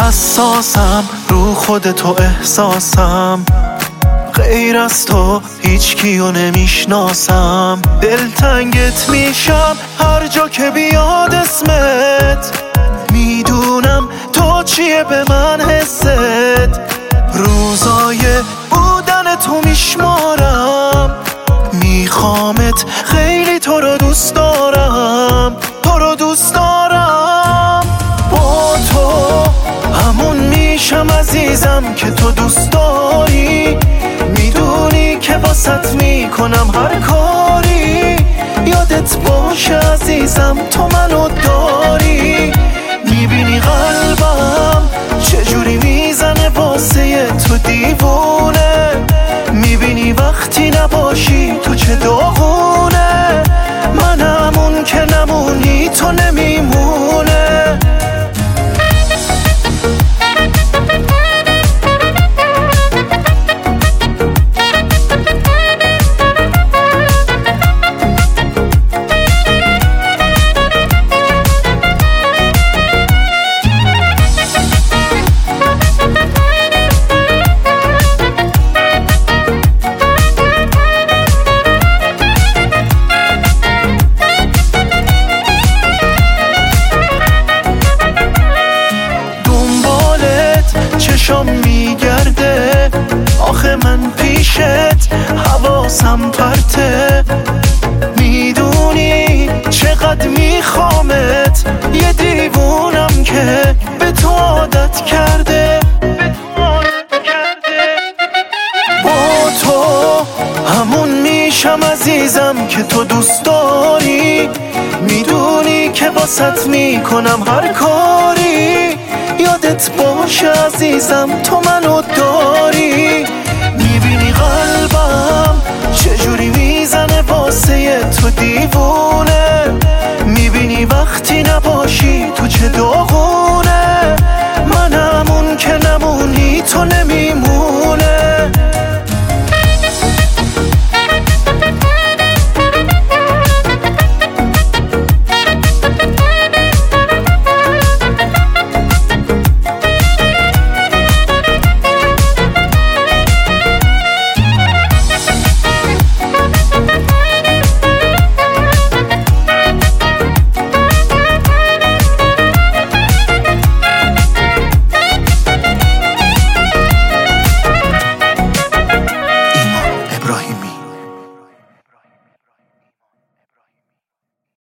حساسم رو خود تو احساسم، غیر از تو هیچ کیو نمیشناسم. دلتنگت میشم هر جا که بیاد اسمت، میدونم تو چیه به من حست. روزای بودن تو میشمارم، میخوامت خیلی تو رو دوست دارم، تو رو دوست دارم. با تو همون میشم عزیزم که تو دوست داری، میدونی که واسط میکنم هر کاری. یادت باشه عزیزم تو منو داری، میبینی قلبم چجوری میزنه واسه تو دیوونه، میبینی وقتی نباشی تو چه داغونه. من همون که نمونی تو نمیمونه. چشم میگرده آخه من پیشت حواسم پرته، میدونی چقدر میخوامت، یه دیوونم که به تو عادت کرده. با تو همون میشم عزیزم که تو دوست داری، میدونی که واسط میکنم هر کاری. یادت باشه عزیزم تو منو داری.